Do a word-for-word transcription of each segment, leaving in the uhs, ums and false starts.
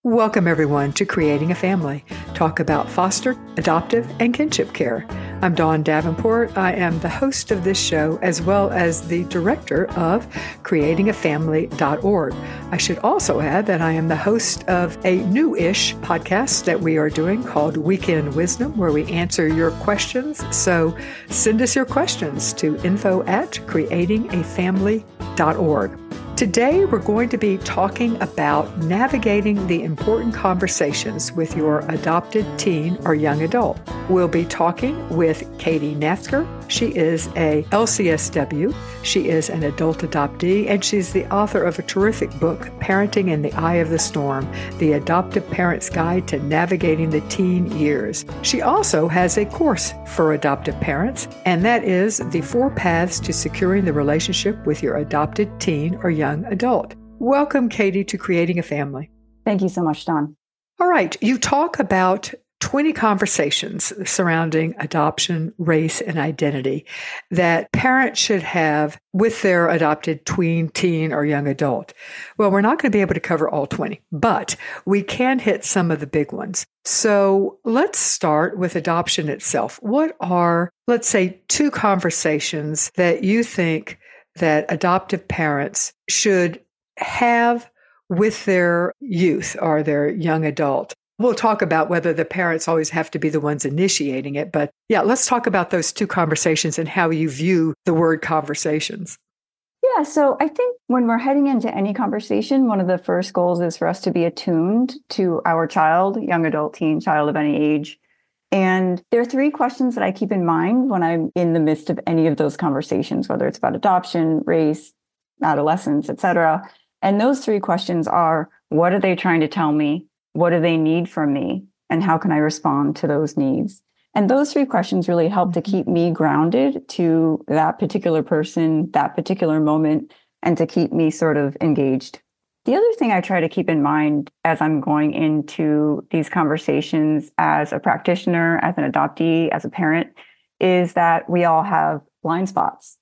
Welcome, everyone, to Creating a Family. Talk about foster, adoptive, and kinship care. I'm Dawn Davenport. I am the host of this show, as well as the director of creating a family dot org. I should also add that I am the host of a new-ish podcast that we are doing called Weekend Wisdom, where we answer your questions. So send us your questions to info at creating a family dot org. Today, we're going to be talking about navigating the important conversations with your adopted teen or young adult. We'll be talking with Katie Naftzger. She is a L C S W. She is an adult adoptee, and she's the author of a terrific book, Parenting in the Eye of the Storm, The Adoptive Parent's Guide to Navigating the Teen Years. She also has a course for adoptive parents, and that is The Four Paths to Securing the Relationship with Your Adopted Teen or Young Adult. Welcome, Katie, to Creating a Family. Thank you so much, Dawn. All right. You talk about twenty conversations surrounding adoption, race, and identity that parents should have with their adopted tween, teen, or young adult. Well, we're not going to be able to cover all twenty, but we can hit some of the big ones. So let's start with adoption itself. What are, let's say, two conversations that you think that adoptive parents should have with their youth or their young adult? We'll talk about whether the parents always have to be the ones initiating it. But yeah, let's talk about those two conversations and how you view the word conversations. Yeah, so I think when we're heading into any conversation, one of the first goals is for us to be attuned to our child, young adult, teen, child of any age. And there are three questions that I keep in mind when I'm in the midst of any of those conversations, whether it's about adoption, race, adolescence, et cetera. And those three questions are, what are they trying to tell me? What do they need from me? And how can I respond to those needs? And those three questions really help to keep me grounded to that particular person, that particular moment, and to keep me sort of engaged. The other thing I try to keep in mind as I'm going into these conversations as a practitioner, as an adoptee, as a parent, is that we all have blind spots.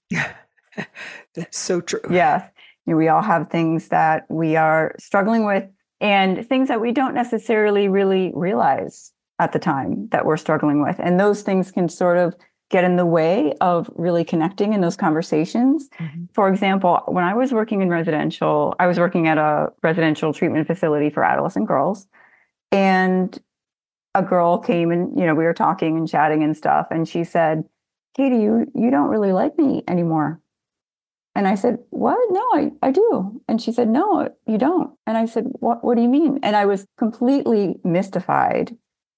That's so true. Yes. You know, we all have things that we are struggling with and things that we don't necessarily really realize at the time that we're struggling with. And those things can sort of get in the way of really connecting in those conversations. Mm-hmm. For example, when I was working in residential, I was working at a residential treatment facility for adolescent girls. And a girl came and, you know, we were talking and chatting and stuff. And she said, Katie, you, you don't really like me anymore. And I said, what? No, I, I do. And she said, no, you don't. And I said, what, what do you mean? And I was completely mystified.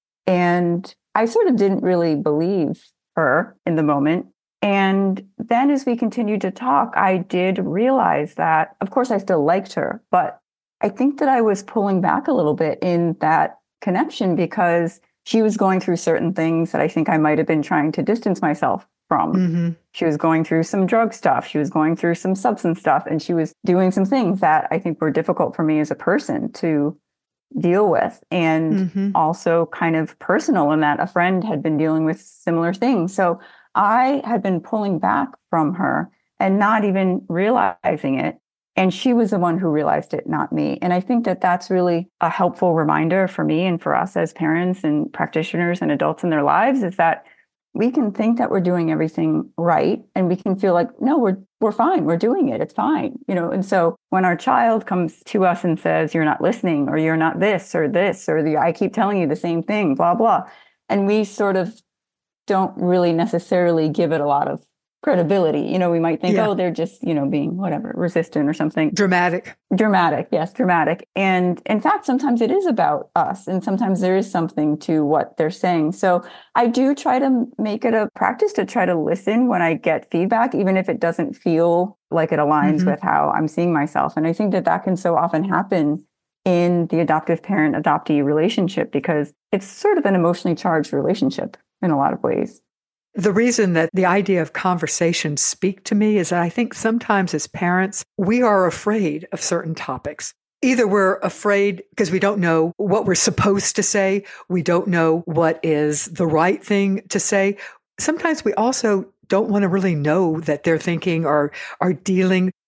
And I sort of didn't really believe her in the moment. And then as we continued to talk, I did realize that, of course, I still liked her, but I think that I was pulling back a little bit in that connection because she was going through certain things that I think I might have been trying to distance myself from. Mm-hmm. She was going through some drug stuff. She was going through some substance stuff. And she was doing some things that I think were difficult for me as a person to deal with. And mm-hmm. also kind of personal in that a friend had been dealing with similar things. So I had been pulling back from her and not even realizing it. And she was the one who realized it, not me. And I think that that's really a helpful reminder for me and for us as parents and practitioners and adults in their lives is that we can think that we're doing everything right. And we can feel like, no, we're we're fine. We're doing it. It's fine. You know, and so when our child comes to us and says, you're not listening, or you're not this or this, or the I keep telling you the same thing, blah, blah. And we sort of don't really necessarily give it a lot of credibility. You know, we might think, yeah. oh, they're just, you know, being whatever, resistant or something. Dramatic. Dramatic. Yes, dramatic. And in fact, sometimes it is about us. And sometimes there is something to what they're saying. So I do try to make it a practice to try to listen when I get feedback, even if it doesn't feel like it aligns mm-hmm. with how I'm seeing myself. And I think that that can so often happen in the adoptive parent adoptee relationship because it's sort of an emotionally charged relationship in a lot of ways. The reason that the idea of conversations speak to me is that I think sometimes as parents, we are afraid of certain topics. Either we're afraid because we don't know what we're supposed to say. We don't know what is the right thing to say. Sometimes we also don't want to really know that they're thinking or are dealing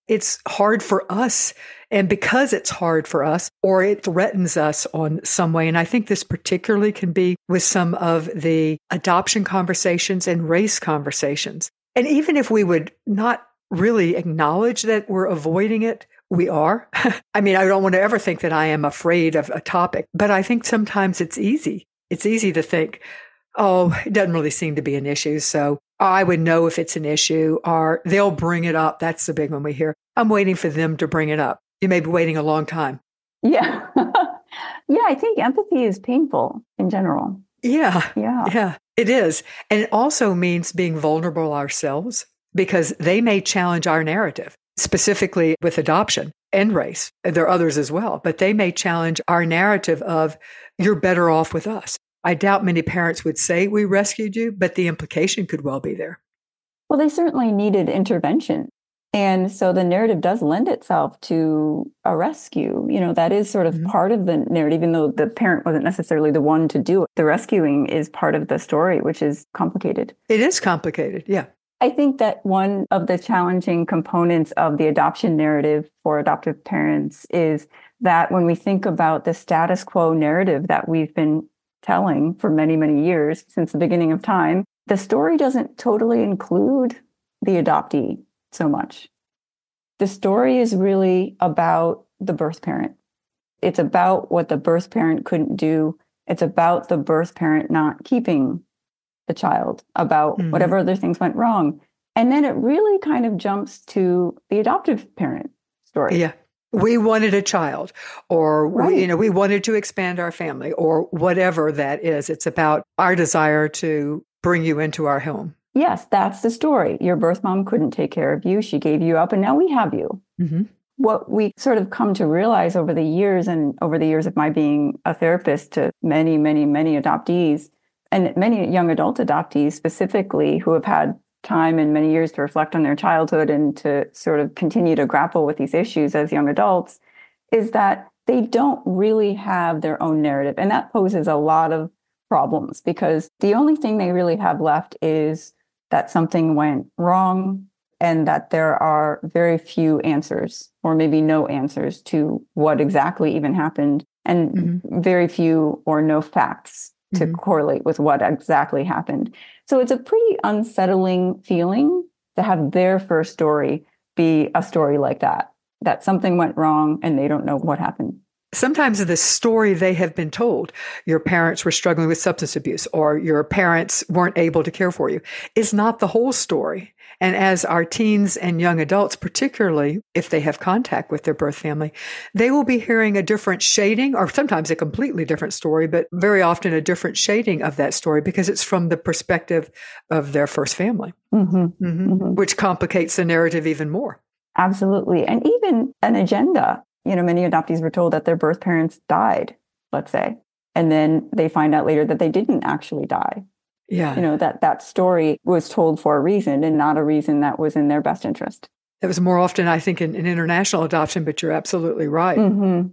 it's hard for us. And because it's hard for us, or it threatens us on some way, and I think this particularly can be with some of the adoption conversations and race conversations. And even if we would not really acknowledge that we're avoiding it, we are. I mean, I don't want to ever think that I am afraid of a topic, but I think sometimes it's easy. It's easy to think, oh, it doesn't really seem to be an issue, so I would know if it's an issue, or they'll bring it up. That's the big one we hear. I'm waiting for them to bring it up. You may be waiting a long time. Yeah. Yeah, I think empathy is painful in general. Yeah. Yeah. Yeah, it is. And it also means being vulnerable ourselves, because they may challenge our narrative, specifically with adoption and race. There are others as well, but they may challenge our narrative of you're better off with us. I doubt many parents would say we rescued you, but the implication could well be there. Well, they certainly needed intervention. And so the narrative does lend itself to a rescue. You know, that is sort of mm-hmm. part of the narrative, even though the parent wasn't necessarily the one to do it. The rescuing is part of the story, which is complicated. It is complicated, yeah. I think that one of the challenging components of the adoption narrative for adoptive parents is that when we think about the status quo narrative that we've been telling for many, many years, since the beginning of time, the story doesn't totally include the adoptee so much. The story is really about the birth parent. It's about what the birth parent couldn't do. It's about the birth parent not keeping the child, about mm-hmm. whatever other things went wrong. And then it really kind of jumps to the adoptive parent story. Yeah. We wanted a child, or right. we, you know, we wanted to expand our family, or whatever that is. It's about our desire to bring you into our home. Yes, that's the story. Your birth mom couldn't take care of you. She gave you up, and now we have you. Mm-hmm. What we sort of come to realize over the years, and over the years of my being a therapist to many, many, many adoptees, and many young adult adoptees specifically, who have had time and many years to reflect on their childhood and to sort of continue to grapple with these issues as young adults, is that they don't really have their own narrative. And that poses a lot of problems, because the only thing they really have left is that something went wrong and that there are very few answers, or maybe no answers to what exactly even happened, and mm-hmm. very few or no facts to mm-hmm. correlate with what exactly happened. So it's a pretty unsettling feeling to have their first story be a story like that, that something went wrong and they don't know what happened. Sometimes the story they have been told, your parents were struggling with substance abuse, or your parents weren't able to care for you, is not the whole story. And as our teens and young adults, particularly if they have contact with their birth family, they will be hearing a different shading, or sometimes a completely different story, but very often a different shading of that story, because it's from the perspective of their first family, mm-hmm. Mm-hmm. Mm-hmm. which complicates the narrative even more. Absolutely. And even an agenda. You know, many adoptees were told that their birth parents died, let's say, and then they find out later that they didn't actually die. Yeah. You know, that that story was told for a reason, and not a reason that was in their best interest. That was more often, I think, in, in international adoption, but you're absolutely right. Mm-hmm.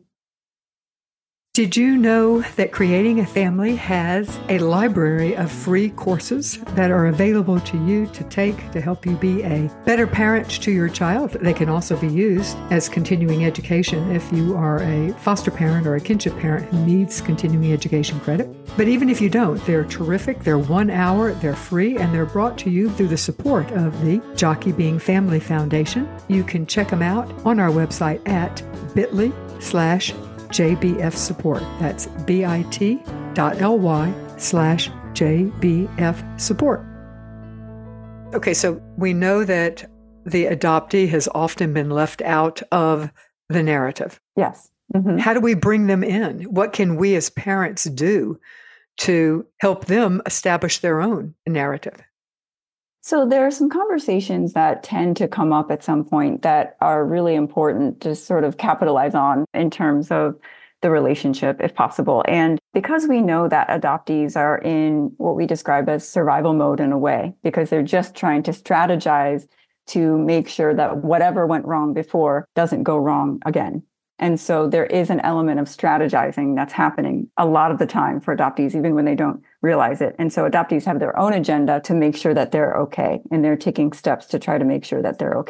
Did you know that Creating a Family has a library of free courses that are available to you to take to help you be a better parent to your child? They can also be used as continuing education if you are a foster parent or a kinship parent who needs continuing education credit. But even if you don't, they're terrific. They're one hour, they're free, and they're brought to you through the support of the Jockey Being Family Foundation. You can check them out on our website at bit.ly slash J B F support. That's bit.ly slash J B F support. Okay, so we know that the adoptee has often been left out of the narrative. Yes. Mm-hmm. How do we bring them in? What can we as parents do to help them establish their own narrative? So there are some conversations that tend to come up at some point that are really important to sort of capitalize on in terms of the relationship, if possible. And because we know that adoptees are in what we describe as survival mode in a way, because they're just trying to strategize to make sure that whatever went wrong before doesn't go wrong again. And so there is an element of strategizing that's happening a lot of the time for adoptees, even when they don't realize it. And so adoptees have their own agenda to make sure that they're okay, and they're taking steps to try to make sure that they're okay.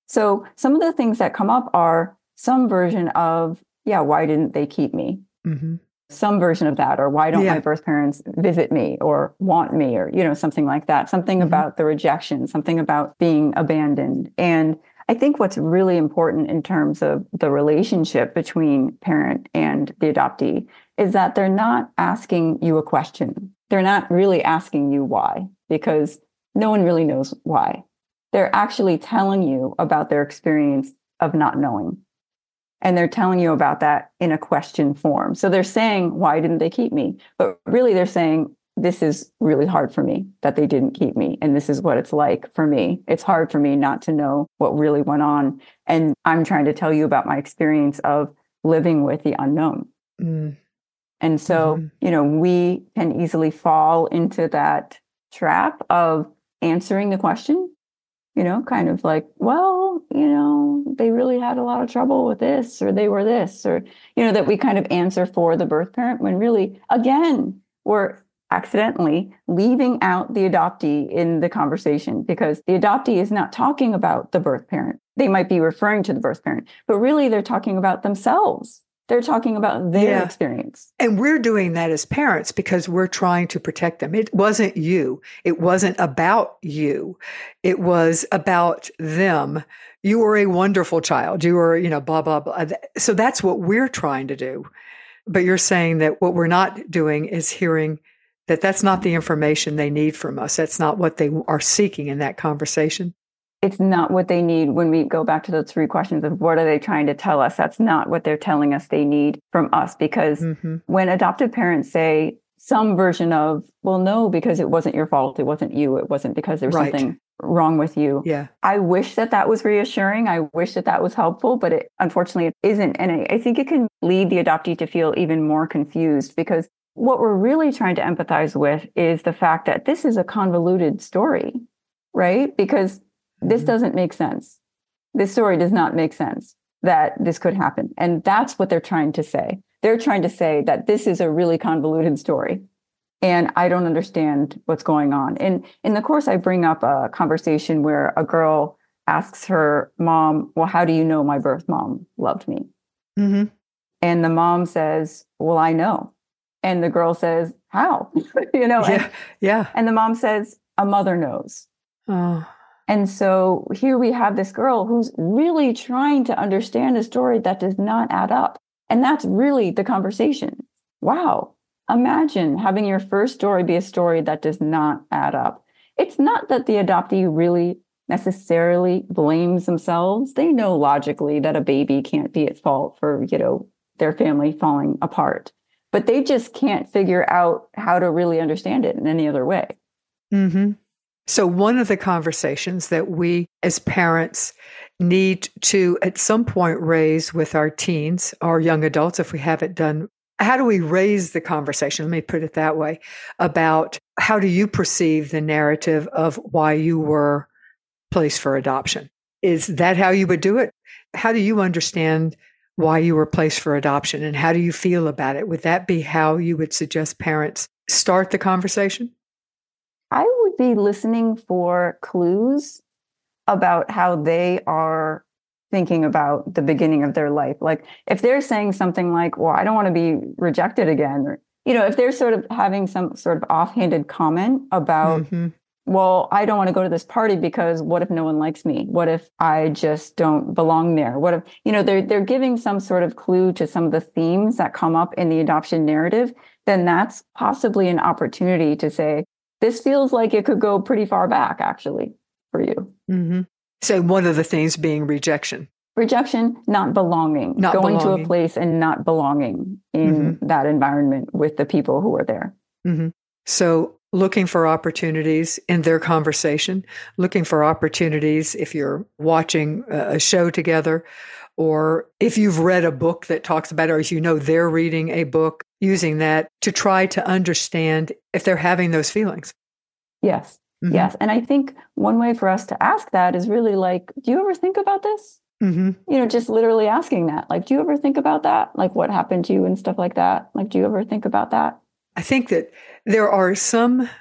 So some of the things that come up are some version of, yeah, why didn't they keep me? Mm-hmm. Some version of that, or why don't Yeah. my birth parents visit me or want me, or, you know, something like that, something Mm-hmm. about the rejection, something about being abandoned. And I think what's really important in terms of the relationship between parent and the adoptee is that they're not asking you a question. They're not really asking you why, because no one really knows why. They're actually telling you about their experience of not knowing. And they're telling you about that in a question form. So they're saying, why didn't they keep me? But really they're saying, this is really hard for me that they didn't keep me. And this is what it's like for me. It's hard for me not to know what really went on. And I'm trying to tell you about my experience of living with the unknown. Mm. And so, mm-hmm. you know, we can easily fall into that trap of answering the question. You know, kind of like, well, you know, they really had a lot of trouble with this, or they were this, or, you know, that we kind of answer for the birth parent when really, again, we're accidentally leaving out the adoptee in the conversation, because the adoptee is not talking about the birth parent. They might be referring to the birth parent, but really they're talking about themselves. They're talking about their Yeah. experience. And we're doing that as parents because we're trying to protect them. It wasn't you. It wasn't about you. It was about them. You were a wonderful child. You were, you know, blah, blah, blah. So that's what we're trying to do. But you're saying that what we're not doing is hearing that that's not the information they need from us. That's not what they are seeking in that conversation. It's not what they need. When we go back to those three questions of what are they trying to tell us, that's not what they're telling us they need from us. Because mm-hmm. when adoptive parents say some version of, well, no, because it wasn't your fault, it wasn't you, it wasn't because there was right. something wrong with you. Yeah. I wish that that was reassuring. I wish that that was helpful, but it, unfortunately it isn't. And I, I think it can lead the adoptee to feel even more confused, because what we're really trying to empathize with is the fact that this is a convoluted story, right? Because this doesn't make sense. This story does not make sense that this could happen. And that's what they're trying to say. They're trying to say that this is a really convoluted story. And I don't understand what's going on. And in the course, I bring up a conversation where a girl asks her mom, well, how do you know my birth mom loved me? Mm-hmm. And the mom says, well, I know. And the girl says, how? you know, yeah. and, yeah. and the mom says, a mother knows. Oh. And so here we have this girl who's really trying to understand a story that does not add up. And that's really the conversation. Wow. Imagine having your first story be a story that does not add up. It's not that the adoptee really necessarily blames themselves. They know logically that a baby can't be at fault for, you know, their family falling apart, but they just can't figure out how to really understand it in any other way. Mm-hmm. So one of the conversations that we as parents need to at some point raise with our teens or young adults, if we haven't done, how do we raise the conversation? Let me put it that way, about how do you perceive the narrative of why you were placed for adoption? Is that how you would do it? How do you understand why you were placed for adoption, and how do you feel about it? Would that be how you would suggest parents start the conversation? I would be listening for clues about how they are thinking about the beginning of their life. Like if they're saying something like, well, I don't want to be rejected again, or, you know, if they're sort of having some sort of offhanded comment about, mm-hmm. well, I don't want to go to this party because what if no one likes me? What if I just don't belong there? What if, you know, they're, they're giving some sort of clue to some of the themes that come up in the adoption narrative, then that's possibly an opportunity to say, this feels like it could go pretty far back, actually, for you. Mm-hmm. So one of the things being rejection. Rejection, not belonging. Not going belonging. to a place and not belonging in mm-hmm. that environment with the people who are there. Mm-hmm. So looking for opportunities in their conversation, looking for opportunities if you're watching a show together, or if you've read a book that talks about it, or if you know they're reading a book, using that to try to understand if they're having those feelings. Yes. Mm-hmm. Yes. And I think one way for us to ask that is really like, do you ever think about this? Mm-hmm. You know, just literally asking that, like, do you ever think about that? Like what happened to you and stuff like that? Like, do you ever think about that? I think that there are some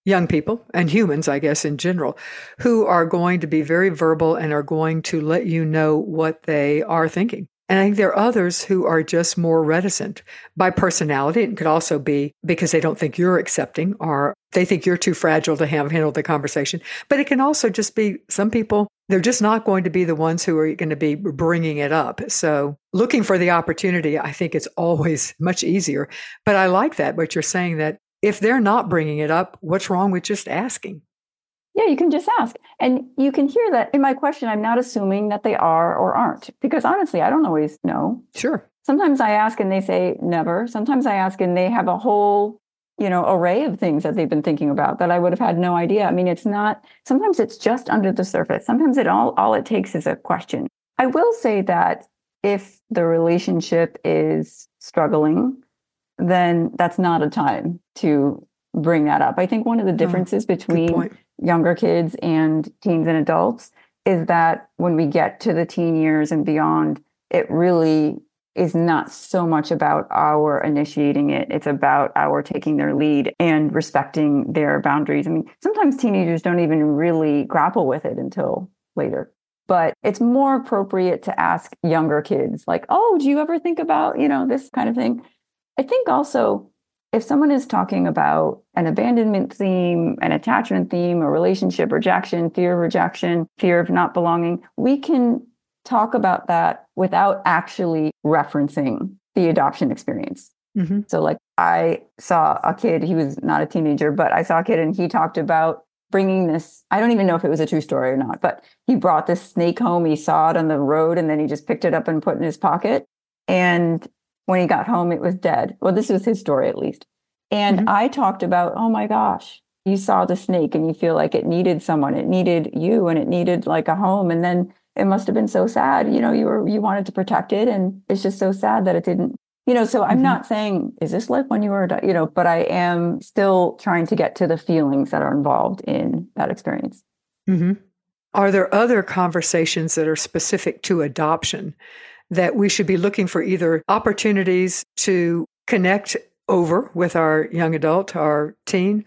young people and humans, I guess, in general, who are going to be very verbal and are going to let you know what they are thinking. And I think there are others who are just more reticent by personality. It could also be because they don't think you're accepting or they think you're too fragile to have, handle the conversation. But it can also just be some people, they're just not going to be the ones who are going to be bringing it up. So looking for the opportunity, I think it's always much easier. But I like that, what you're saying, that if they're not bringing it up, what's wrong with just asking? Yeah, you can just ask. And you can hear that in my question. I'm not assuming that they are or aren't, because honestly, I don't always know. Sure. Sometimes I ask and they say never. Sometimes I ask and they have a whole, you know, array of things that they've been thinking about that I would have had no idea. I mean, it's not, sometimes it's just under the surface. Sometimes it all, all it takes is a question. I will say that if the relationship is struggling, then that's not a time to bring that up. I think one of the differences oh, between younger kids and teens and adults is that when we get to the teen years and beyond, it really is not so much about our initiating it. It's about our taking their lead and respecting their boundaries. I mean, sometimes teenagers don't even really grapple with it until later. But it's more appropriate to ask younger kids, like, oh, do you ever think about, you know, this kind of thing? I think also, if someone is talking about an abandonment theme, an attachment theme, a relationship rejection, fear of rejection, fear of not belonging, we can talk about that without actually referencing the adoption experience. Mm-hmm. So like I saw a kid, he was not a teenager, but I saw a kid and he talked about bringing this, I don't even know if it was a true story or not, but he brought this snake home. He saw it on the road and then he just picked it up and put it in his pocket. And when he got home, it was dead. Well, this was his story, at least. And mm-hmm. I talked about, oh my gosh, you saw the snake and you feel like it needed someone. It needed you and it needed like a home. And then it must have been so sad. You know, you were, you wanted to protect it. And it's just so sad that it didn't, you know, so I'm mm-hmm. not saying, is this like when you were, you know, but I am still trying to get to the feelings that are involved in that experience. Mm-hmm. Are there other conversations that are specific to adoption that we should be looking for, either opportunities to connect over with our young adult, our teen,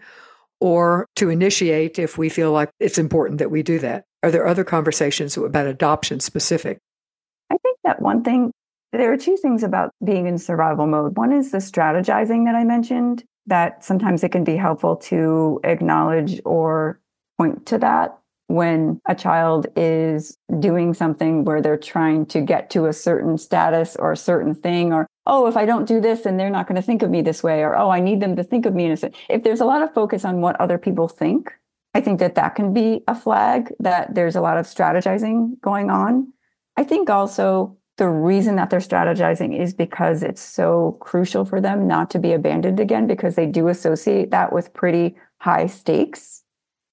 or to initiate if we feel like it's important that we do that? Are there other conversations about adoption specific? I think that one thing, there are two things about being in survival mode. One is the strategizing that I mentioned, that sometimes it can be helpful to acknowledge or point to that when a child is doing something where they're trying to get to a certain status or a certain thing, or, oh, if I don't do this, then they're not going to think of me this way, or, oh, I need them to think of me in a certain. If there's a lot of focus on what other people think, I think that that can be a flag that there's a lot of strategizing going on. I think also the reason that they're strategizing is because it's so crucial for them not to be abandoned again, because they do associate that with pretty high stakes.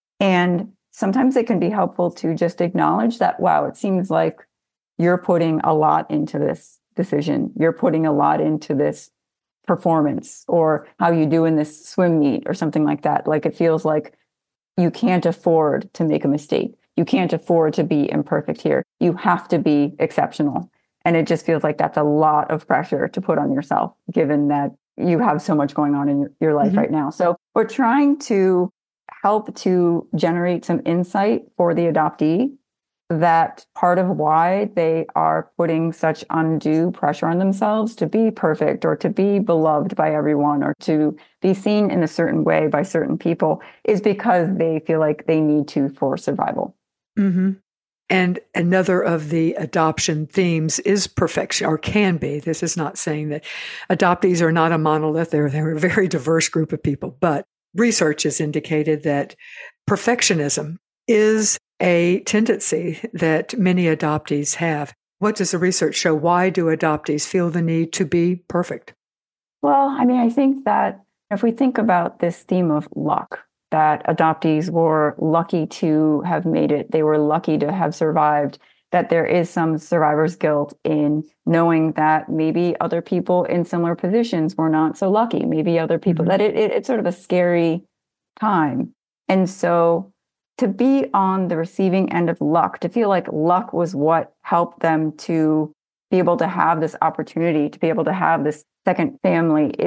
And sometimes it can be helpful to just acknowledge that, wow, it seems like you're putting a lot into this decision. You're putting a lot into this performance, or how you do in this swim meet or something like that. Like, it feels like you can't afford to make a mistake. You can't afford to be imperfect here. You have to be exceptional. And it just feels like that's a lot of pressure to put on yourself, given that you have so much going on in your, your life mm-hmm. right now. So we're trying to help to generate some insight for the adoptee, that part of why they are putting such undue pressure on themselves to be perfect, or to be beloved by everyone, or to be seen in a certain way by certain people, is because they feel like they need to for survival. Mm-hmm. And another of the adoption themes is perfection, or can be. This is not saying that adoptees are not a monolith. They're, they're a very diverse group of people. But research has indicated that perfectionism is a tendency that many adoptees have. What does the research show? Why do adoptees feel the need to be perfect? Well, I mean, I think that if we think about this theme of luck, that adoptees were lucky to have made it, they were lucky to have survived, that there is some survivor's guilt in knowing that maybe other people in similar positions were not so lucky, maybe other people, mm-hmm. that it, it, it's sort of a scary time. And so to be on the receiving end of luck, to feel like luck was what helped them to be able to have this opportunity, to be able to have this second family, is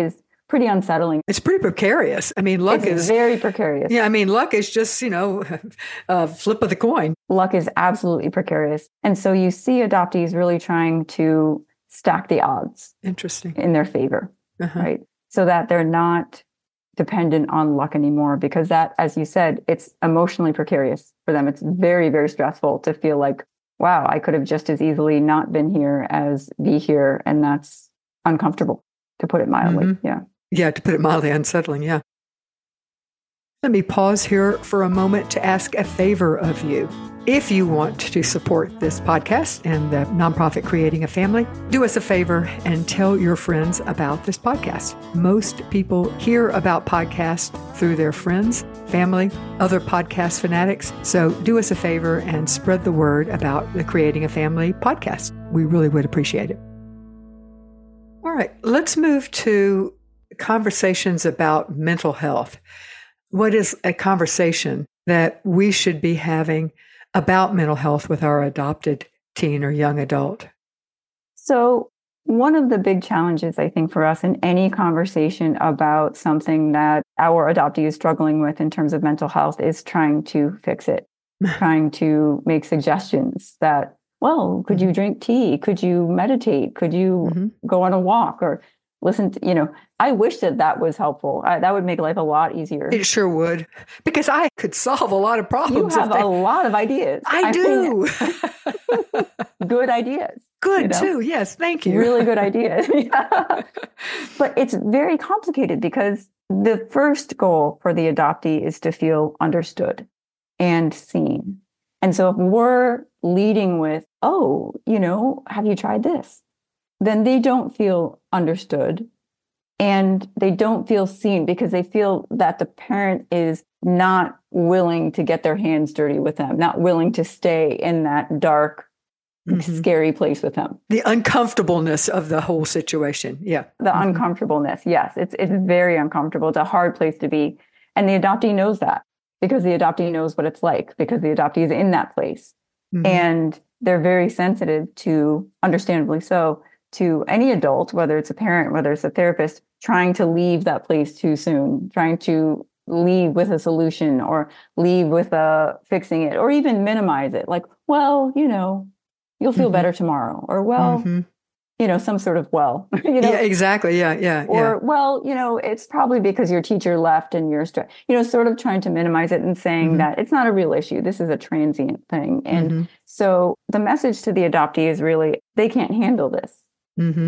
pretty unsettling. It's pretty precarious. I mean, luck it's is very precarious. Yeah, I mean, luck is just, you know, a flip of the coin. Luck is absolutely precarious. And so you see adoptees really trying to stack the odds. Interesting. In their favor, uh-huh. right? So that they're not dependent on luck anymore, because that, as you said, it's emotionally precarious for them. It's very, very stressful to feel like, wow, I could have just as easily not been here as be here. And that's uncomfortable, to put it mildly. Mm-hmm. Yeah. Yeah, to put it mildly, unsettling. Yeah. Let me pause here for a moment to ask a favor of you. If you want to support this podcast and the nonprofit Creating a Family, do us a favor and tell your friends about this podcast. Most people hear about podcasts through their friends, family, other podcast fanatics. So do us a favor and spread the word about the Creating a Family podcast. We really would appreciate it. All right, let's move to conversations about mental health. What is a conversation that we should be having about mental health with our adopted teen or young adult? So one of the big challenges, I think, for us in any conversation about something that our adoptee is struggling with in terms of mental health is trying to fix it, trying to make suggestions that, well, could you drink tea? Could you meditate? Could you mm-hmm. go on a walk or listen to, you know, I wish that that was helpful. I, that would make life a lot easier. It sure would, because I could solve a lot of problems. You have they, a lot of ideas. I, I do. Mean, good ideas. Good you know? too. Yes. Thank you. Really good ideas. Yeah. But it's very complicated because the first goal for the adoptee is to feel understood and seen. And so if we're leading with, oh, you know, have you tried this? Then they don't feel understood and they don't feel seen because they feel that the parent is not willing to get their hands dirty with them, not willing to stay in that dark, mm-hmm. scary place with them. The uncomfortableness of the whole situation. Yeah. The mm-hmm. uncomfortableness. Yes. It's, it's very uncomfortable. It's a hard place to be. And the adoptee knows that because the adoptee knows what it's like because the adoptee is in that place. Mm-hmm. And they're very sensitive to, understandably so, to any adult, whether it's a parent, whether it's a therapist, trying to leave that place too soon, trying to leave with a solution or leave with a fixing it, or even minimize it. Like, well, you know, you'll feel mm-hmm. better tomorrow, or well, mm-hmm. you know, some sort of well, you know, yeah, exactly, yeah, yeah, or yeah. well, you know, it's probably because your teacher left and you're, st- you know, sort of trying to minimize it and saying mm-hmm. that it's not a real issue. This is a transient thing, and mm-hmm. so the message to the adoptee is really they can't handle this. Mm-hmm.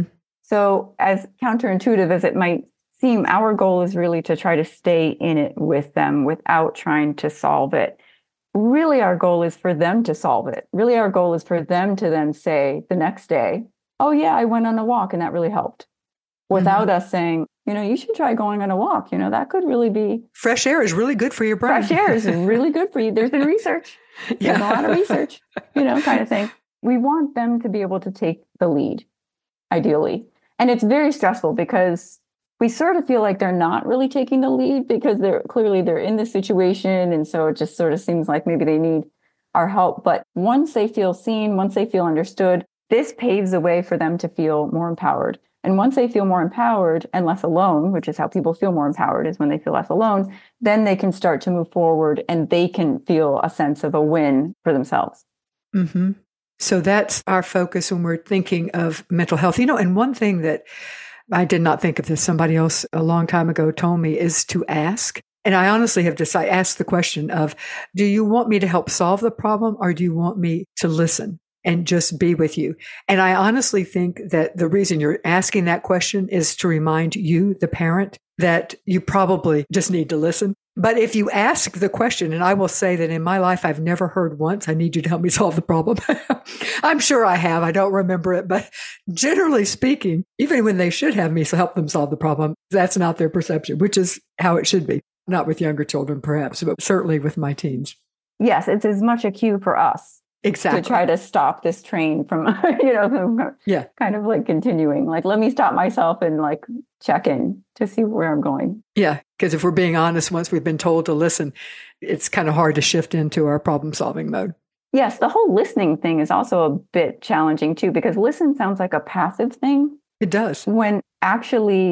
So as counterintuitive as it might seem, our goal is really to try to stay in it with them without trying to solve it. Really, our goal is for them to solve it. Really, our goal is for them to then say the next day, oh, yeah, I went on a walk and that really helped. Without mm-hmm. us saying, you know, you should try going on a walk. You know, that could really be. Fresh air is really good for your brain. Fresh air is really good for you. There's been research. There's yeah. a lot of research, you know, kind of thing. We want them to be able to take the lead. Ideally. And it's very stressful because we sort of feel like they're not really taking the lead because they're clearly they're in this situation. And so it just sort of seems like maybe they need our help. But once they feel seen, once they feel understood, this paves the way for them to feel more empowered. And once they feel more empowered and less alone, which is how people feel more empowered is when they feel less alone, then they can start to move forward and they can feel a sense of a win for themselves. Mm-hmm. So that's our focus when we're thinking of mental health. You know, and one thing that I did not think of this, somebody else a long time ago told me, is to ask. And I honestly have decided, asked the question of, do you want me to help solve the problem or do you want me to listen and just be with you? And I honestly think that the reason you're asking that question is to remind you, the parent, that you probably just need to listen. But if you ask the question, and I will say that in my life, I've never heard once, I need you to help me solve the problem. I'm sure I have. I don't remember it. But generally speaking, even when they should have me help them solve the problem, that's not their perception, which is how it should be. Not with younger children, perhaps, but certainly with my teens. Yes, it's as much a cue for us. Exactly. To try to stop this train from, you know, from yeah. kind of like continuing. Like, let me stop myself and like check in to see where I'm going. Yeah. Because if we're being honest, once we've been told to listen, it's kind of hard to shift into our problem solving mode. Yes. The whole listening thing is also a bit challenging too, because listen sounds like a passive thing. It does. When actually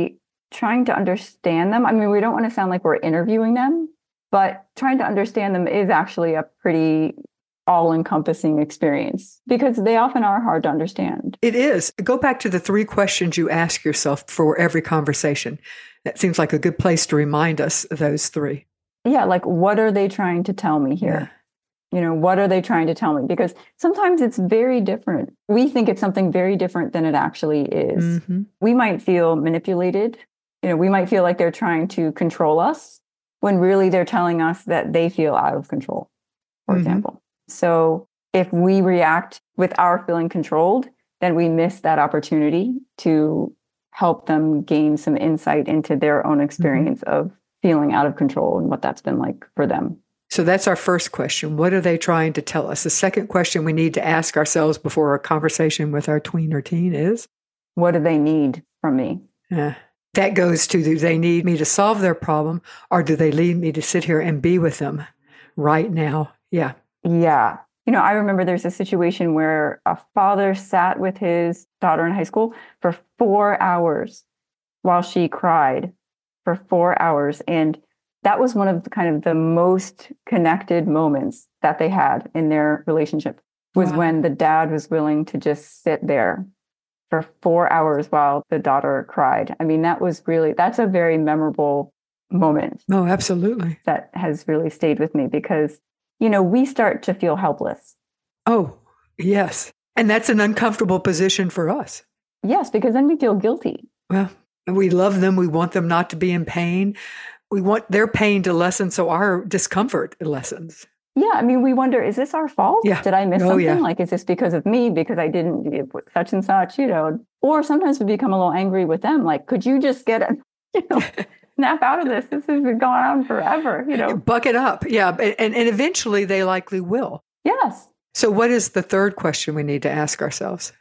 trying to understand them. I mean, we don't want to sound like we're interviewing them, but trying to understand them is actually a pretty all-encompassing experience because they often are hard to understand. It is. Go back to the three questions you ask yourself for every conversation. That seems like a good place to remind us of those three. Yeah, like what are they trying to tell me here? Yeah. You know, what are they trying to tell me? Because sometimes it's very different. We think it's something very different than it actually is. Mm-hmm. We might feel manipulated. You know, we might feel like they're trying to control us when really they're telling us that they feel out of control, for mm-hmm. example. So if we react with our feeling controlled, then we miss that opportunity to help them gain some insight into their own experience mm-hmm. of feeling out of control and what that's been like for them. So that's our first question. What are they trying to tell us? The second question we need to ask ourselves before a conversation with our tween or teen is, what do they need from me? Yeah. That goes to, do they need me to solve their problem, or do they need me to sit here and be with them right now? Yeah. Yeah. You know, I remember there's a situation where a father sat with his daughter in high school for four hours while she cried for four hours. And that was one of the kind of the most connected moments that they had in their relationship was wow. when the dad was willing to just sit there for four hours while the daughter cried. I mean, that was really, that's a very memorable moment. Oh, absolutely. That has really stayed with me because, you know, we start to feel helpless. Oh, yes. And that's an uncomfortable position for us. Yes, because then we feel guilty. Well, we love them. We want them not to be in pain. We want their pain to lessen so our discomfort lessens. Yeah. I mean, we wonder, is this our fault? Yeah. Did I miss oh, something? Yeah. Like, is this because of me? Because I didn't do such and such, you know? Or sometimes we become a little angry with them. Like, could you just get a, you know, snap out of this? This has been going on forever, you know? Buck it up. Yeah. And, and eventually they likely will. Yes. So what is the third question we need to ask ourselves?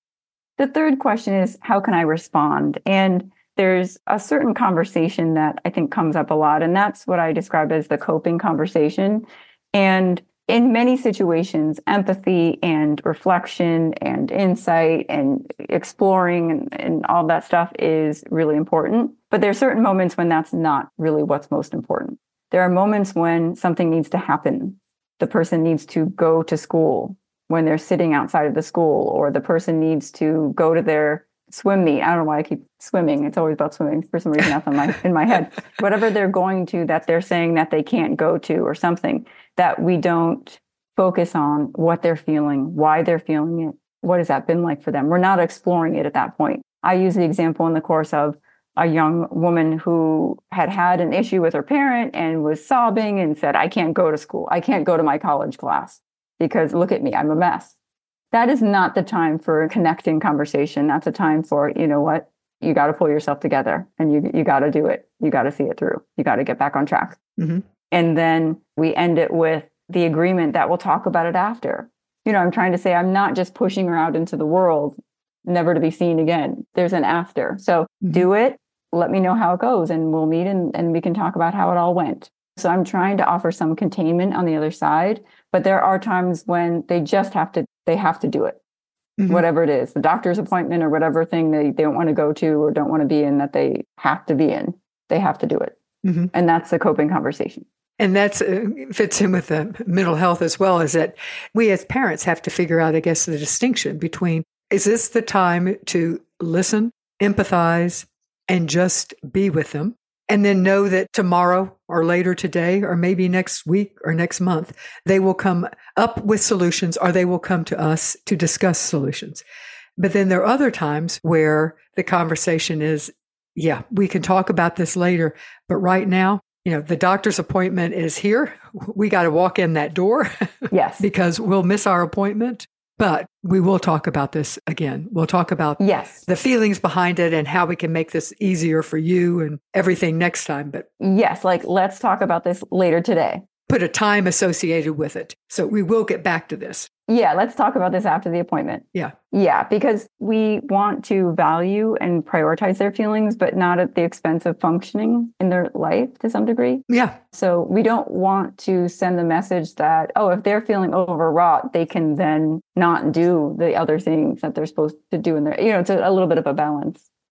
The third question is, how can I respond? And there's a certain conversation that I think comes up a lot, and that's what I describe as the coping conversation. And in many situations, empathy and reflection and insight and exploring and, and all that stuff is really important. But there are certain moments when that's not really what's most important. There are moments when something needs to happen. The person needs to go to school when they're sitting outside of the school, or the person needs to go to their swim meet. I don't know why I keep swimming. It's always about swimming for some reason. That's in my in my head. Whatever they're going to that they're saying that they can't go to or something, that we don't focus on what they're feeling, why they're feeling it. What has that been like for them? We're not exploring it at that point. I use the example in the course of a young woman who had had an issue with her parent and was sobbing and said, I can't go to school. I can't go to my college class because look at me, I'm a mess. That is not the time for a connecting conversation. That's a time for, you know what, you got to pull yourself together and you you got to do it. You got to see it through. You got to get back on track. Mm-hmm. And then we end it with the agreement that we'll talk about it after. You know, I'm trying to say I'm not just pushing her out into the world, never to be seen again. There's an after. So mm-hmm. do it. Let me know how it goes and we'll meet and, and we can talk about how it all went. So I'm trying to offer some containment on the other side, but there are times when they just have to, they have to do it, mm-hmm. whatever it is, the doctor's appointment or whatever thing they, they don't want to go to or don't want to be in that they have to be in, they have to do it. Mm-hmm. And that's a coping conversation. And that uh, fits in with the mental health as well, is that we as parents have to figure out, I guess, the distinction between, is this the time to listen, empathize, and just be with them? And then know that tomorrow or later today, or maybe next week or next month, they will come up with solutions or they will come to us to discuss solutions. But then there are other times where the conversation is, yeah, we can talk about this later. But right now, you know, the doctor's appointment is here. We got to walk in that door. Yes. Because we'll miss our appointment. But we will talk about this again. We'll talk about yes. the feelings behind it and how we can make this easier for you and everything next time. But yes, like let's talk about this later today. Put a time associated with it. So we will get back to this. Yeah, let's talk about this after the appointment. Yeah. Yeah, because we want to value and prioritize their feelings, but not at the expense of functioning in their life to some degree. Yeah. So we don't want to send the message that, oh, if they're feeling overwrought, they can then not do the other things that they're supposed to do in their, you know, it's a, a little bit of a balance.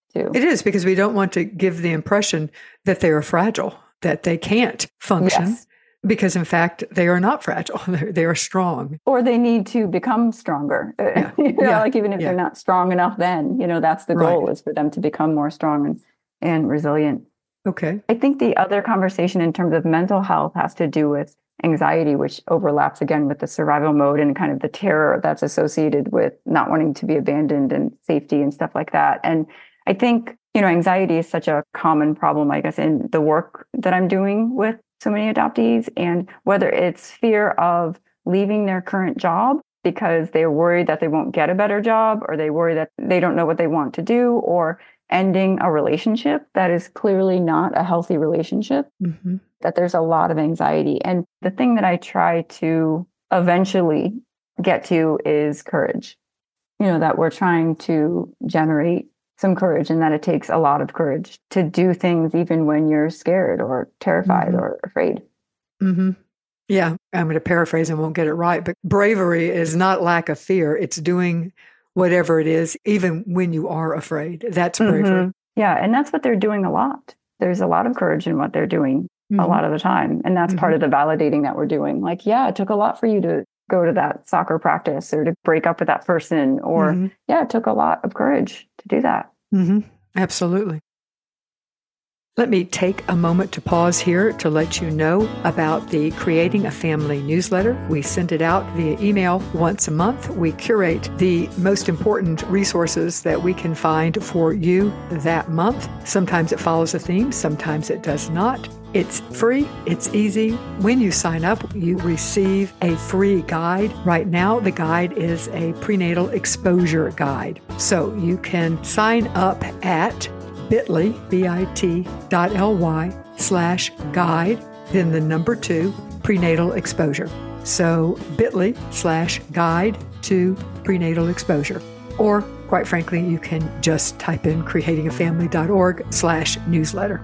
too. It is, because we don't want to give the impression that they are fragile, that they can't function. Yes. Because in fact, they are not fragile. They're, they are strong. Or they need to become stronger. Yeah. you know, Yeah. like even if Yeah. they're not strong enough, then, you know, that's the goal, Right. is for them to become more strong and, and resilient. Okay. I think the other conversation in terms of mental health has to do with anxiety, which overlaps again with the survival mode and kind of the terror that's associated with not wanting to be abandoned and safety and stuff like that. And I think, you know, anxiety is such a common problem, I guess, in the work that I'm doing with so many adoptees. And whether it's fear of leaving their current job because they're worried that they won't get a better job, or they worry that they don't know what they want to do, or ending a relationship that is clearly not a healthy relationship, Mm-hmm. that there's a lot of anxiety. And the thing that I try to eventually get to is courage. You know, that we're trying to generate some courage, and that it takes a lot of courage to do things even when you're scared or terrified Mm-hmm. or afraid. Mm-hmm. Yeah, I'm going to paraphrase and won't get it right, but bravery is not lack of fear. It's doing whatever it is, even when you are afraid. That's bravery. Mm-hmm. Yeah, and that's what they're doing a lot. There's a lot of courage in what they're doing Mm-hmm. a lot of the time. And that's Mm-hmm. part of the validating that we're doing. Like, yeah, it took a lot for you to go to that soccer practice or to break up with that person, or Mm-hmm. yeah, it took a lot of courage to do that. Mm-hmm. Absolutely. Let me take a moment to pause here to let you know about the Creating a Family newsletter. We send it out via email once a month. We curate the most important resources that we can find for you that month. Sometimes it follows a theme, sometimes it does not. It's free, it's easy. When you sign up, you receive a free guide. Right now, the guide is a prenatal exposure guide. So you can sign up at bit.ly, B-I-T dot L-Y slash guide, then the number two, prenatal exposure. So bit.ly slash guide to prenatal exposure. Or quite frankly, you can just type in creatingafamily.org slash newsletter.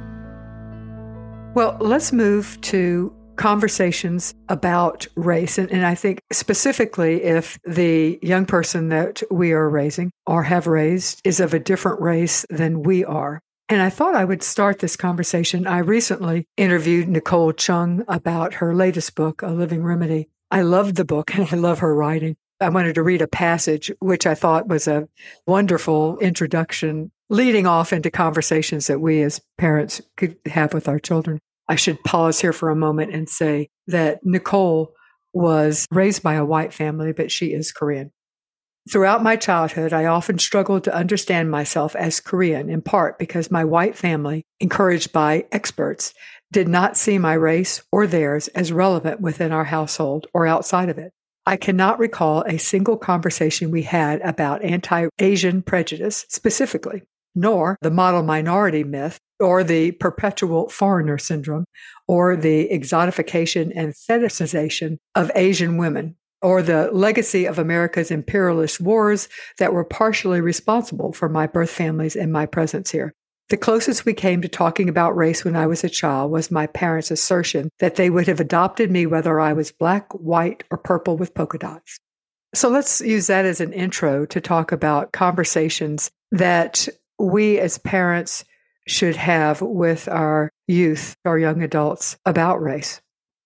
Well, let's move to conversations about race. And, and I think specifically if the young person that we are raising or have raised is of a different race than we are. And I thought I would start this conversation. I recently interviewed Nicole Chung about her latest book, A Living Remedy. I loved the book and I love her writing. I wanted to read a passage, which I thought was a wonderful introduction, leading off into conversations that we as parents could have with our children. I should pause here for a moment and say that Nicole was raised by a white family, but she is Korean. Throughout my childhood, I often struggled to understand myself as Korean, in part because my white family, encouraged by experts, did not see my race or theirs as relevant within our household or outside of it. I cannot recall a single conversation we had about anti-Asian prejudice specifically, nor the model minority myth, or the perpetual foreigner syndrome, or the exotification and fetishization of Asian women, or the legacy of America's imperialist wars that were partially responsible for my birth families and my presence here. The closest we came to talking about race when I was a child was my parents' assertion that they would have adopted me whether I was black, white, or purple with polka dots. So let's use that as an intro to talk about conversations that we as parents should have with our youth, our young adults, about race.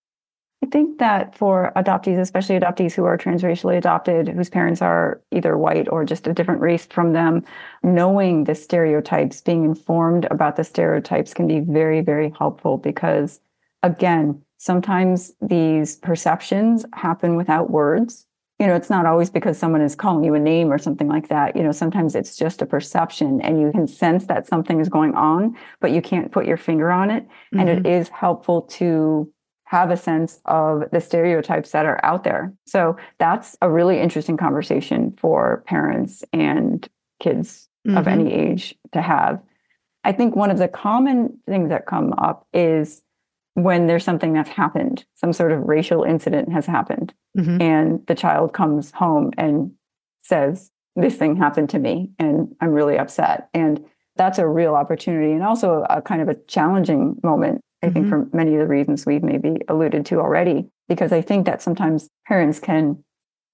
I think that for adoptees, especially adoptees who are transracially adopted, whose parents are either white or just a different race from them, knowing the stereotypes, being informed about the stereotypes can be very, very helpful because, again, sometimes these perceptions happen without words. You know, it's not always because someone is calling you a name or something like that. You know, sometimes it's just a perception and you can sense that something is going on, but you can't put your finger on it. Mm-hmm. And it is helpful to have a sense of the stereotypes that are out there. So that's a really interesting conversation for parents and kids mm-hmm. of any age to have. I think one of the common things that come up is when there's something that's happened, some sort of racial incident has happened, mm-hmm. and the child comes home and says, this thing happened to me and I'm really upset. And that's a real opportunity and also a kind of a challenging moment, I mm-hmm. think, for many of the reasons we've maybe alluded to already, because I think that sometimes parents can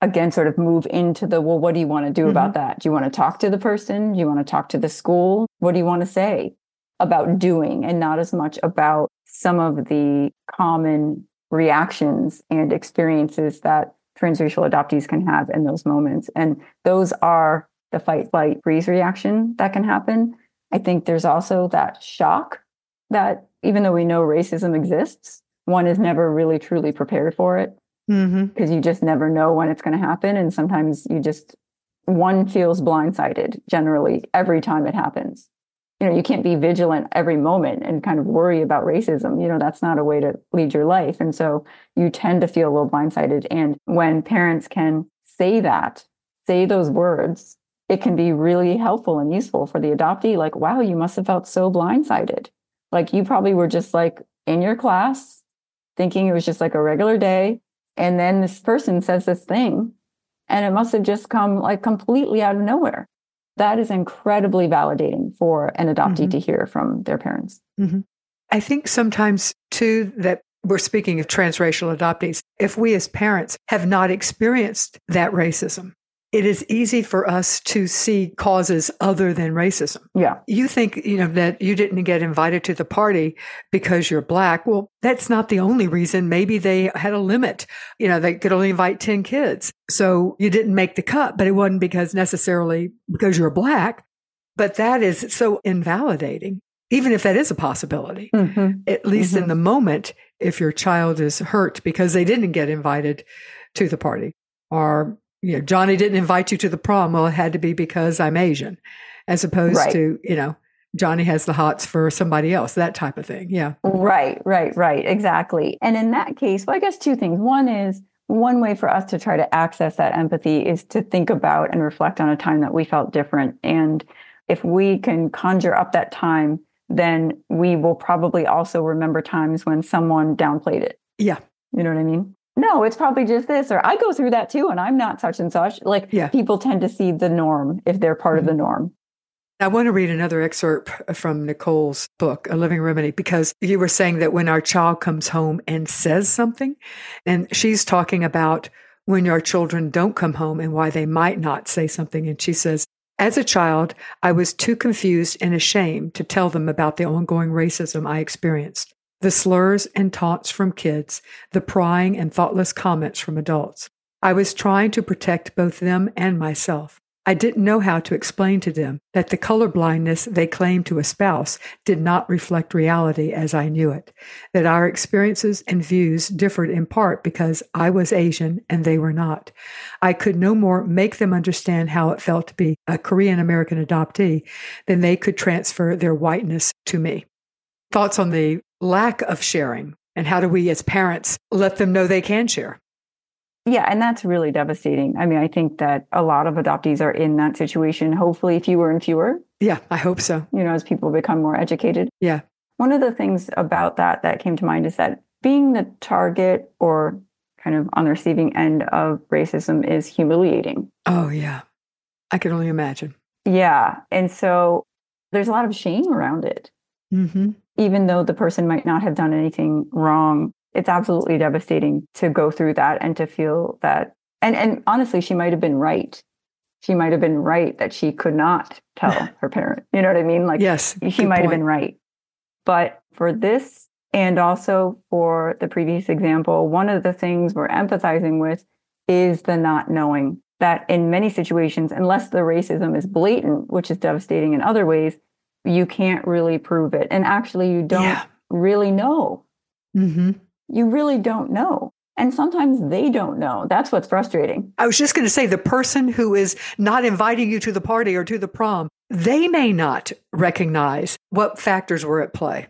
again, sort of move into the, well, what do you want to do mm-hmm. about that? Do you want to talk to the person? Do you want to talk to the school? What do you want to say about doing, and not as much about some of the common reactions and experiences that transracial adoptees can have in those moments. And those are the fight, flight, freeze reaction that can happen. I think there's also that shock that even though we know racism exists, one is never really truly prepared for it, because mm-hmm. you just never know when it's going to happen. And sometimes you just, one feels blindsided generally every time it happens. You know, you can't be vigilant every moment and kind of worry about racism. You know, that's not a way to lead your life. And so you tend to feel a little blindsided. And when parents can say that, say those words, it can be really helpful and useful for the adoptee. Like, wow, you must have felt so blindsided. Like you probably were just like in your class thinking it was just like a regular day. And then this person says this thing and it must have just come like completely out of nowhere. That is incredibly validating for an adoptee mm-hmm. to hear from their parents. Mm-hmm. I think sometimes, too, that we're speaking of transracial adoptees, if we as parents have not experienced that racism, it is easy for us to see causes other than racism. Yeah. You think, you know, that you didn't get invited to the party because you're Black. Well, that's not the only reason. Maybe they had a limit. You know, they could only invite ten kids. So you didn't make the cut, but it wasn't because necessarily because you're Black. But that is so invalidating, even if that is a possibility, mm-hmm. at least mm-hmm. in the moment, if your child is hurt because they didn't get invited to the party, or you know, Johnny didn't invite you to the prom. Well, it had to be because I'm Asian, as opposed right. to, you know, Johnny has the hots for somebody else, that type of thing. Yeah. Right, right, right. Exactly. And in that case, well, I guess two things. One is one way for us to try to access that empathy is to think about and reflect on a time that we felt different. And if we can conjure up that time, then we will probably also remember times when someone downplayed it. Yeah. You know what I mean? No, it's probably just this, or I go through that too, and I'm not such and such. Like yeah. people tend to see the norm if they're part mm-hmm. of the norm. I want to read another excerpt from Nicole's book, A Living Remedy, because you were saying that when our child comes home and says something, and she's talking about when our children don't come home and why they might not say something. And she says, as a child, I was too confused and ashamed to tell them about the ongoing racism I experienced. The slurs and taunts from kids, the prying and thoughtless comments from adults. I was trying to protect both them and myself. I didn't know how to explain to them that the colorblindness they claimed to espouse did not reflect reality as I knew it, that our experiences and views differed in part because I was Asian and they were not. I could no more make them understand how it felt to be a Korean American adoptee than they could transfer their whiteness to me. Thoughts on the lack of sharing, and how do we as parents let them know they can share? Yeah, and that's really devastating. I mean, I think that a lot of adoptees are in that situation, hopefully fewer and fewer. Yeah, I hope so. You know, as people become more educated. Yeah. One of the things about that that came to mind is that being the target or kind of on the receiving end of racism is humiliating. Oh, yeah. I can only imagine. Yeah. And so there's a lot of shame around it. Mm-hmm. Even though the person might not have done anything wrong, it's absolutely devastating to go through that and to feel that. And, and honestly, she might have been right. She might have been right that she could not tell her parent. You know what I mean? Like, yes, she might point. have been right. But for this, and also for the previous example, one of the things we're empathizing with is the not knowing that in many situations, unless the racism is blatant, which is devastating in other ways, you can't really prove it. And actually, you don't yeah. really know. Mm-hmm. You really don't know. And sometimes they don't know. That's what's frustrating. I was just going to say, the person who is not inviting you to the party or to the prom, they may not recognize what factors were at play.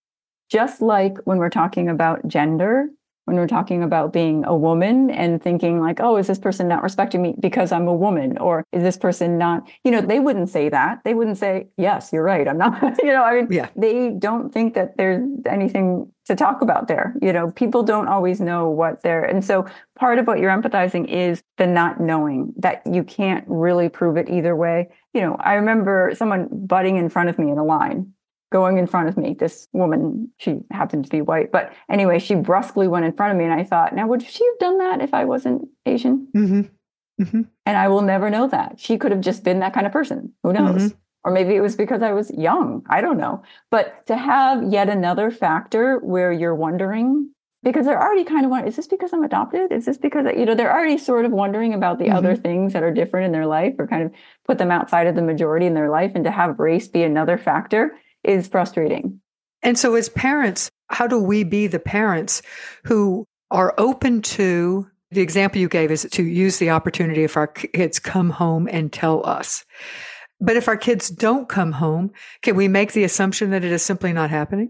Just like when we're talking about gender, when we're talking about being a woman and thinking like, oh, is this person not respecting me because I'm a woman? Or is this person not, you know, they wouldn't say that. They wouldn't say, yes, you're right. I'm not, you know, I mean, yeah. they don't think that there's anything to talk about there. You know, people don't always know what they're, and so part of what you're empathizing is the not knowing that you can't really prove it either way. You know, I remember someone butting in front of me in a line. Going in front of me, this woman, she happened to be white, but anyway, she brusquely went in front of me, and I thought, now would she have done that if I wasn't Asian? Mm-hmm. Mm-hmm. And I will never know that. She could have just been that kind of person. Who knows? Mm-hmm. Or maybe it was because I was young. I don't know. But to have yet another factor where you're wondering, because they're already kind of wondering, is this because I'm adopted? Is this because, you know, they're already sort of wondering about the Mm-hmm. other things that are different in their life, or kind of put them outside of the majority in their life. And to have race be another factor is frustrating. And so as parents, how do we be the parents who are open to, the example you gave is to use the opportunity if our kids come home and tell us. But if our kids don't come home, can we make the assumption that it is simply not happening?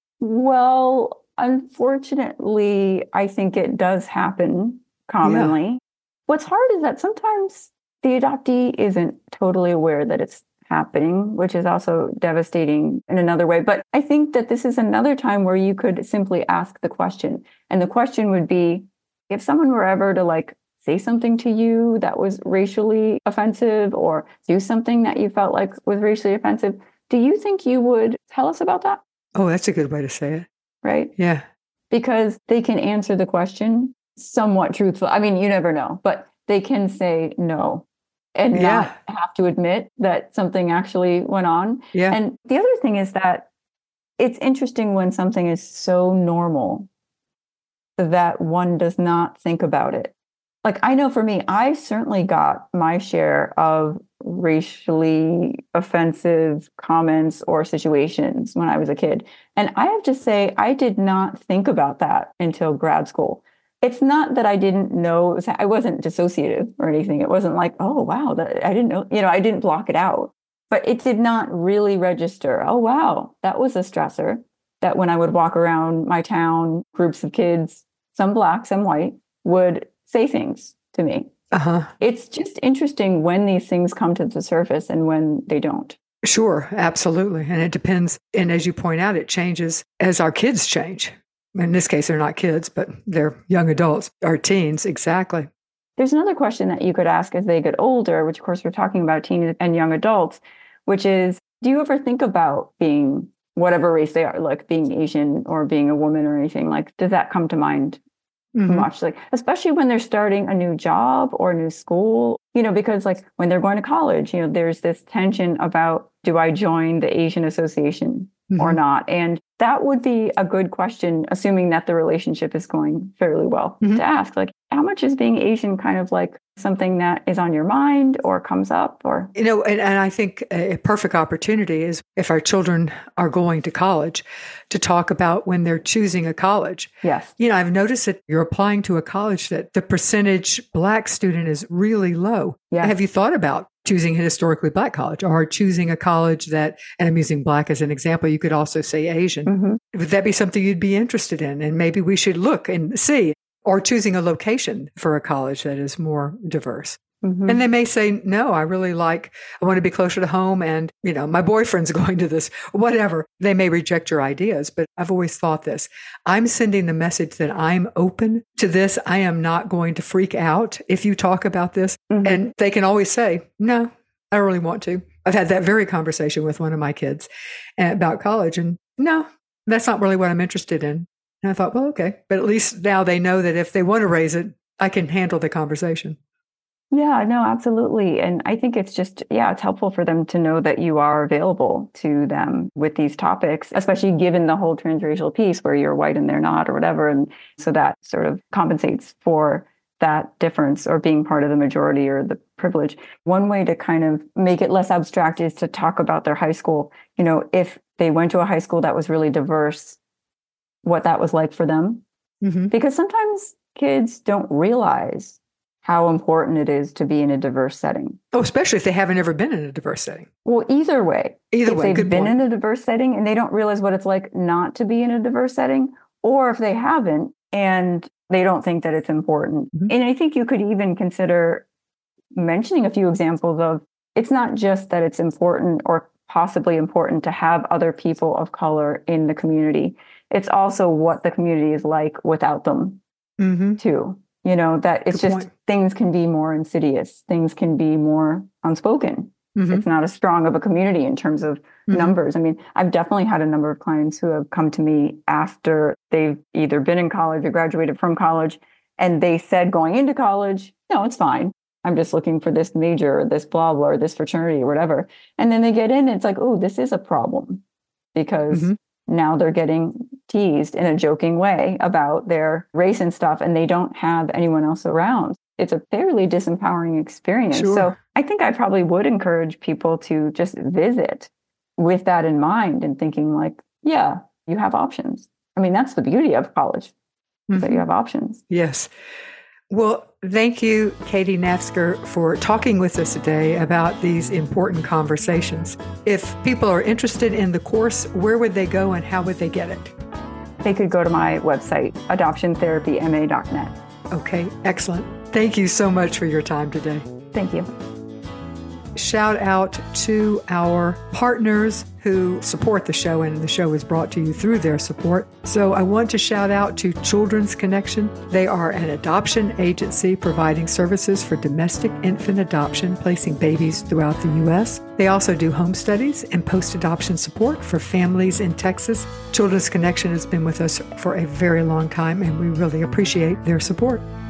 Well, unfortunately, I think it does happen commonly. Yeah. What's hard is that sometimes the adoptee isn't totally aware that it's happening, which is also devastating in another way. But I think that this is another time where you could simply ask the question. And the question would be, if someone were ever to like say something to you that was racially offensive, or do something that you felt like was racially offensive, do you think you would tell us about that? Oh, that's a good way to say it. Right? Yeah. Because they can answer the question somewhat truthful. I mean, you never know, but they can say no and yeah. not have to admit that something actually went on. Yeah. And the other thing is that it's interesting when something is so normal that one does not think about it. Like, I know for me, I certainly got my share of racially offensive comments or situations when I was a kid. And I have to say, I did not think about that until grad school. It's not that I didn't know, it was, I wasn't dissociative or anything. It wasn't like, oh, wow, that, I didn't know, you know, I didn't block it out. But it did not really register. Oh, wow, that was a stressor. That when I would walk around my town, groups of kids, some black, some white, would say things to me. Uh-huh. It's just interesting when these things come to the surface and when they don't. Sure, absolutely. And it depends. And as you point out, it changes as our kids change. In this case, they're not kids, but they're young adults, our teens. Exactly. There's another question that you could ask as they get older, which of course we're talking about teens and young adults, which is, do you ever think about being whatever race they are, like being Asian or being a woman or anything? Like, does that come to mind? Mm-hmm. Much, like, especially when they're starting a new job or a new school, you know, because like when they're going to college, you know, there's this tension about, do I join the Asian Association mm-hmm. or not? And that would be a good question, assuming that the relationship is going fairly well, mm-hmm. to ask, like, how much is being Asian kind of like something that is on your mind or comes up? Or, you know, and, and I think a perfect opportunity is if our children are going to college to talk about when they're choosing a college. Yes. You know, I've noticed that you're applying to a college that the percentage Black student is really low. Yes. Have you thought about choosing a historically Black college or choosing a college that, and I'm using Black as an example, you could also say Asian. Mm-hmm. Would that be something you'd be interested in? And maybe we should look and see. Or choosing a location for a college that is more diverse. Mm-hmm. And they may say, no, I really like, I want to be closer to home. And, you know, my boyfriend's going to this, whatever. They may reject your ideas, but I've always thought this. I'm sending the message that I'm open to this. I am not going to freak out if you talk about this. Mm-hmm. And they can always say, no, I don't really want to. I've had that very conversation with one of my kids about college. And no, that's not really what I'm interested in. And I thought, well, okay. But at least now they know that if they want to raise it, I can handle the conversation. Yeah, no, absolutely. And I think it's just, yeah, it's helpful for them to know that you are available to them with these topics, especially given the whole transracial piece where you're white and they're not or whatever. And so that sort of compensates for that difference or being part of the majority or the privilege. One way to kind of make it less abstract is to talk about their high school. You know, if they went to a high school that was really diverse, what that was like for them. Mm-hmm. Because sometimes kids don't realize how important it is to be in a diverse setting. Oh, especially if they haven't ever been in a diverse setting. Well, either way. Either if way, they've good been point. in a diverse setting and they don't realize what it's like not to be in a diverse setting, or if they haven't and they don't think that it's important. Mm-hmm. And I think you could even consider mentioning a few examples of, it's not just that it's important or possibly important to have other people of color in the community. It's also what the community is like without them, mm-hmm. too. You know, that it's Good just point. Things can be more insidious. Things can be more unspoken. Mm-hmm. It's not as strong of a community in terms of mm-hmm. numbers. I mean, I've definitely had a number of clients who have come to me after they've either been in college or graduated from college. And they said going into college, no, it's fine. I'm just looking for this major or this blah, blah, or this fraternity or whatever. And then they get in and it's like, oh, this is a problem because mm-hmm. now they're getting teased in a joking way about their race and stuff, and they don't have anyone else around. It's a fairly disempowering experience. Sure. So I think I probably would encourage people to just visit with that in mind and thinking like, yeah, you have options. I mean, that's the beauty of college, mm-hmm. is that you have options. Yes. Well, thank you, Katie Nafzger, for talking with us today about these important conversations. If people are interested in the course, where would they go and how would they get it? They could go to my website, adoption therapy m a dot net. Okay, excellent. Thank you so much for your time today. Thank you. Shout out to our partners who support the show, and the show is brought to you through their support. So I want to shout out to Children's Connection. They are an adoption agency providing services for domestic infant adoption, placing babies throughout the U S. They also do home studies and post-adoption support for families in Texas. Children's Connection has been with us for a very long time, and we really appreciate their support.